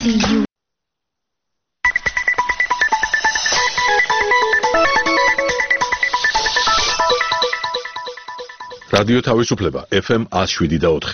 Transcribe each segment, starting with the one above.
რადიო თავისუფლება FM 107.4.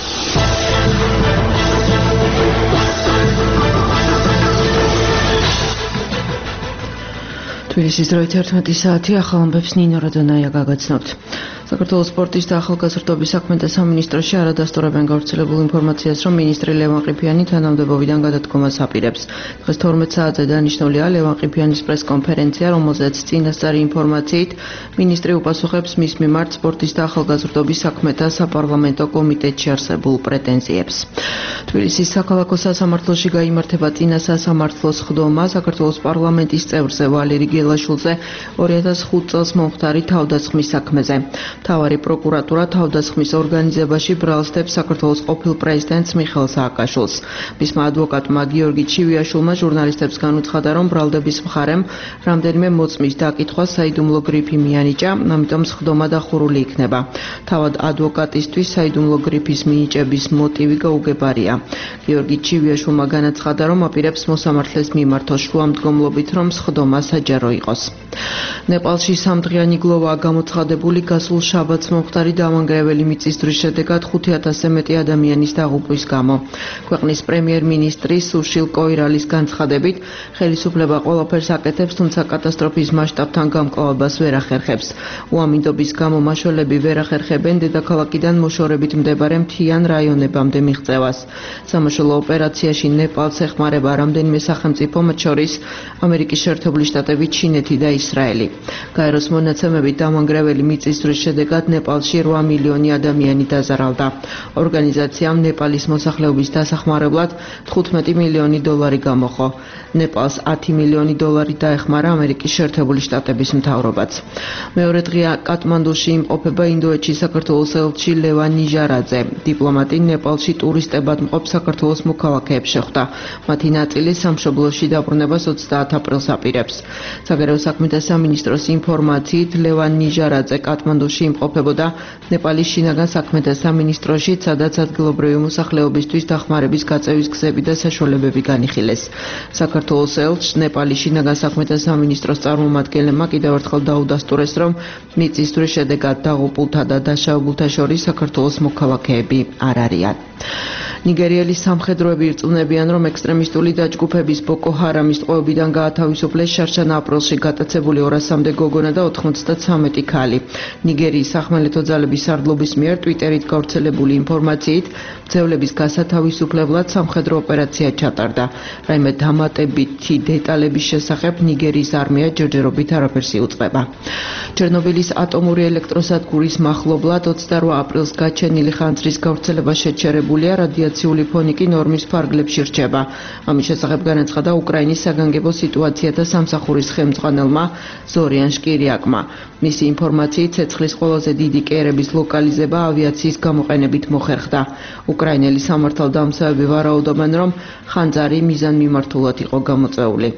თბილისის დროით 11 საათი ახალ ამბებს ნინო რადონაია გაგაცნობთ. საქართველოს სპორტის და ახალგაზრდობის საქმეთა სამინისტროში არადასტურებენ გავრცელებულ ინფორმაციას, რომ მინისტრი ლევან ყიფიანი თანამდებობიდან გადადგომას აპირებს. დღეს 12 საათზე დანიშნულია ლევან ყიფიანის პრესკონფერენცია, რომელზეც წინასწარი ინფორმაციით მინისტრი უპასუხებს მის მიმართ სპორტის და ახალგაზრდობის საქმეთა საპარლამენტო კომიტეტში არსებულ პრეტენზიებს. თბილისის საქალაქო სასამართლოში გაიმართება წინა სასამართლოს ხდომა საქართველოს პარლამენტის წევრზე ვალერი გელაშვილზე 2005 წელს მომხდარი თავდასხმის საქმეზე. მთავარი პროკურატურა თავდასხმის ორგანიზებაში ბრალსდებს საქართველოს ყოფილ პრეზიდენტს მიხეილ სააკაშვილს. მისმა ადვოკატმა გიორგი ჩივიაშვილმა ჟურნალისტებს განუცხადა, რომ ბრალდების მხარემ რამდენიმე მოწმის დაკითხვა საიდუმლო გრიფი მიანიჭა, ამიტომ სხდომა დახურული იქნება. თავად ადვოკატისთვის საიდუმლო გრიფის მინიჭების მოტივი გაუგებარია. გიორგი ჩივიაშვილმა განაცხადა, რომ აპირებს მოსამართლეს მიმართოს შუამდგომლობით, რომ სხდომა საჯარო იყოს. ნეპალში სამდღიანი გლოვაა გამოცხადებული გასულ შაბათს მომხდარი დამანგრეველი მიწისძვრის შედეგად 5000-ზე მეტი ადამიანის დაღუპვის გამო. ქვეყნის პრემიერ-მინისტრი სუშილ კოირალის განცხადებით, ხელისუფლება ყველაფერს აკეთებს, თუმცა კატასტროფის მასშტაბთან გამკლავებას ვერ ახერხებს. უამინდობის გამო მაშველები ვერ ახერხებენ დედაქალაქიდან მოშორებით მდებარე მთიან რაიონებამდე მიღწევას. სამაშველო ოპერაციაში ნეპალს ეხმარება რამდენიმე სახელმწიფო, მათ შორის ამერიკის შეერთებული შტატები, ჩინეთი და ისრაელი. გაეროს მონაცემებით დამანგრეველი მიწისძვრის შედეგად ნეპალში 8 მილიონი ადამიანი დაზარალდა. ორგანიზაციამ ნეპალის მოსახლეობის დასახმარებლად 15 მილიონი დოლარი გამოხო. ნეპალს 10 მილიონი დოლარი დაეხმარა ამერიკის შეერთებული შტატების მთავრობაც. მეორე დღეა კატმანდუში იმყოფება ინდოეთში საქართველოს ელჩი ლევან ნიჟარაძე. დიპლომატი ნეპალში ტურისტებად მყოფ საქართველოს მოქალაქეებს შეხვდა. მათი ნაწილი სამშობლოში დაბრუნებას 30 აპრილს აპირებს. საგარეო საქმეთა სამინისტროს ინფორმაციით ლევან ნიჟარაძე კატმანდუში იმყოფებოდა ნეპალის შინაგან საქმეთა სამინისტროში, სადაც ადგილობრივი მოსახლეობისთვის დახმარების გაწევის გზები და საშუალებები განიხილეს. საქართველოს ელჩს ნეპალის შინაგან საქმეთა სამინისტროს წარმომადგენლებმა კიდევ ერთხელ დაუდასტურეს, რომ მიწისძვრის შედეგად დაღუპულთა და დაშავებულთა შორის საქართველოს მოქალაქეები არ არიან. ნიგერიელი სამხედროები ირწმუნებიან, რომ ექსტრემისტული დაჯგუფების ბოკო ჰარამის ტყვეობიდან გაათავისუფლეს შარშან აპრილში გატაცებული 200-მდე გოგონა და 93 ქალი. ნიგერიის სახმელეთო ძალების სარდლობის მიერ ტვიტერით გავრცელებული ინფორმაციით, მძევლების გასათავისუფლებლად სამხედრო ოპერაცია ჩატარდა. რაიმე დამატებითი დეტალების შესახებ ნიგერიის არმია ჯერჯერობით არაფერს იუწყება. ჩერნობილის ატომური ელექტროსადგურის მახლობლად 28 აპრილს გაჩენილი ხანძრის გავრცელება შეჩერებულია, რადიაციული ფონი კი ნორმის ფარგლებში რჩება. ამის შესახებ განაცხადა უკრაინის საგანგებო სიტუაციათა სამსახურის ხელმძღვანელმა ზორიან შკირიაკმა. მისი ინფორმაციით ცეცხლის ყველაზე დიდი კერების ლოკალიზება ავიაციის გამოყენებით მოხერხდა. უკრაინელი სამართალდამცავები ვარაუდობენ, რომ ხანძარი მიზანმიმართულად იყო გამოწვეული.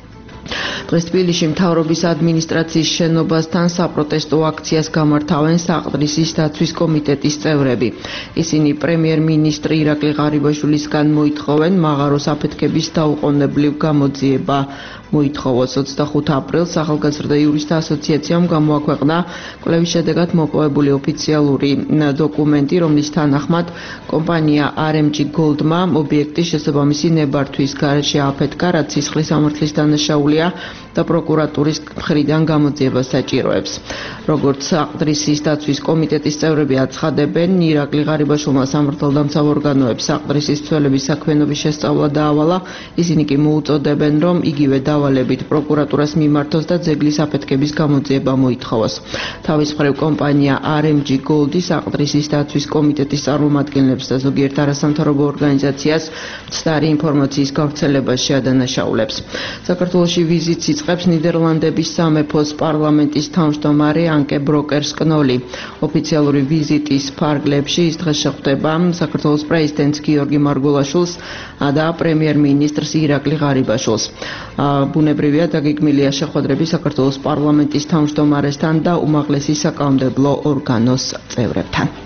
დღეს თბილისში მთავრობის ადმინისტრაციის შენობასთან საპროტესტო აქციას გამართავენ საყდრისის დაცვის კომიტეტის წევრები. ისინი პრემიერ-მინისტრი ირაკლი ღარიბაშვილისგან მოითხოვენ მაღაროს აფეთქების დაუყოვნებლივ გამოძიება. მოითხოვოს 25 აპრილს ახალგაზრდა იურისტთა ასოციაციამ გამოაქვეყნა კვლევის შედეგად მოპოვებული ოფიციალური დოკუმენტი, რომლის თანახმად კომპანია RMG Gold-მა ობიექტის შესაბამისი ნებართვის გარეშე აფეთქა, რაც სისხლის სამართლის დანაშაულია და პროკურატურის მხრიდან გამოძიებას საჭიროებს. როგორც საყდრისის დაცვის კომიტეტის წევრები აცხადებენ, ირაკლი ღარიბაშვილმა სამართალდამცავ ორგანოებს საყდრისის მცველების საქმიანობის შესწავლა დაავალა, ისინი კი მოუწოდებენ, რომ იგივე დავალებით პროკურატურას მიმართოს და ძეგლის აფეთქების გამოძიება მოითხოვოს. თავის მხრივ კომპანია RMG Gold საყდრისის დაცვის კომიტეტის წარმომადგენლებს და ზოგიერთ არასამთავრობო ორგანიზაციას მცდარი ინფორმაციის გავრცელებას შეადანაშაულებს. საქართველოში ვიზიტს იწყებს ნიდერლანდების სამეფოს პარლამენტის თავმჯდომარე ანკე ბროკერს-კნოლი. ოფიციალური ვიზიტის ფარგლებში ის დღეს შეხვდება საქართველოს პრეზიდენტს გიორგი მარგულაშვილს და პრემიერ-მინისტრს ირაკლი ღარიბაშვილს. ბუნებრივია დაგეგმილია შეხვედრები საქართველოს პარლამენტის თავმჯდომარესთან და უმაღლესი საკანონმდებლო ორგანოს წევრებთან.